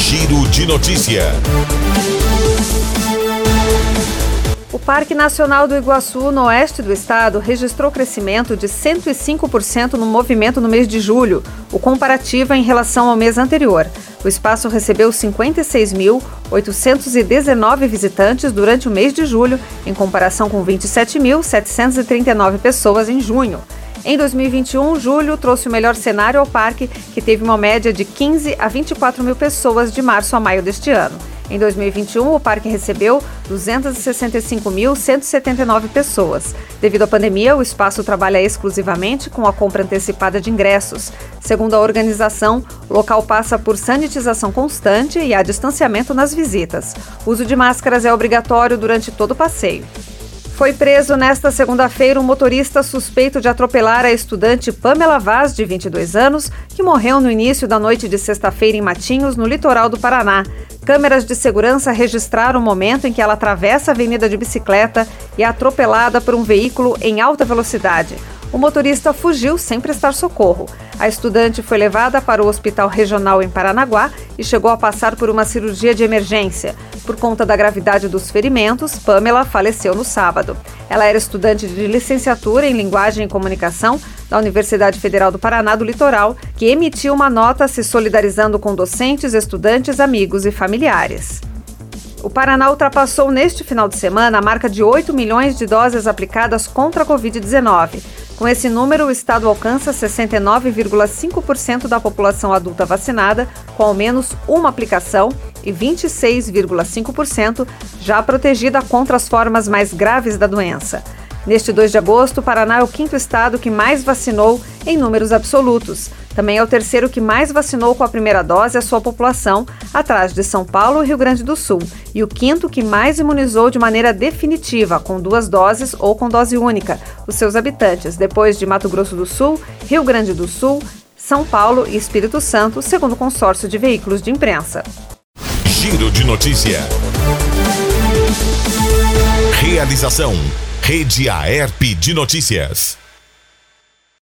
Giro de Notícia. O Parque Nacional do Iguaçu, no oeste do estado, registrou crescimento de 105% no movimento no mês de julho, o comparativo em relação ao mês anterior. O espaço recebeu 56.819 visitantes durante o mês de julho, em comparação com 27.739 pessoas em junho. Em 2021, julho trouxe o melhor cenário ao parque, que teve uma média de 15 a 24 mil pessoas de março a maio deste ano. Em 2021, o parque recebeu 265.179 pessoas. Devido à pandemia, o espaço trabalha exclusivamente com a compra antecipada de ingressos. Segundo a organização, o local passa por sanitização constante e há distanciamento nas visitas. O uso de máscaras é obrigatório durante todo o passeio. Foi preso nesta segunda-feira um motorista suspeito de atropelar a estudante Pamela Vaz, de 22 anos, que morreu no início da noite de sexta-feira em Matinhos, no litoral do Paraná. Câmeras de segurança registraram o momento em que ela atravessa a avenida de bicicleta e é atropelada por um veículo em alta velocidade. O motorista fugiu sem prestar socorro. A estudante foi levada para o Hospital Regional em Paranaguá e chegou a passar por uma cirurgia de emergência. Por conta da gravidade dos ferimentos, Pamela faleceu no sábado. Ela era estudante de licenciatura em Linguagem e Comunicação da Universidade Federal do Paraná do Litoral, que emitiu uma nota se solidarizando com docentes, estudantes, amigos e familiares. O Paraná ultrapassou neste final de semana a marca de 8 milhões de doses aplicadas contra a Covid-19. Com esse número, o estado alcança 69,5% da população adulta vacinada com ao menos uma aplicação e 26,5% já protegida contra as formas mais graves da doença. Neste 2 de agosto, o Paraná é o 5º estado que mais vacinou em números absolutos. Também é o 3º que mais vacinou com a primeira dose a sua população, atrás de São Paulo e Rio Grande do Sul, e o 5º que mais imunizou de maneira definitiva, com 2 doses ou com dose única, os seus habitantes, depois de Mato Grosso do Sul, Rio Grande do Sul, São Paulo e Espírito Santo, segundo o consórcio de veículos de imprensa. Giro de Notícia. Realização: Rede Aerp de Notícias.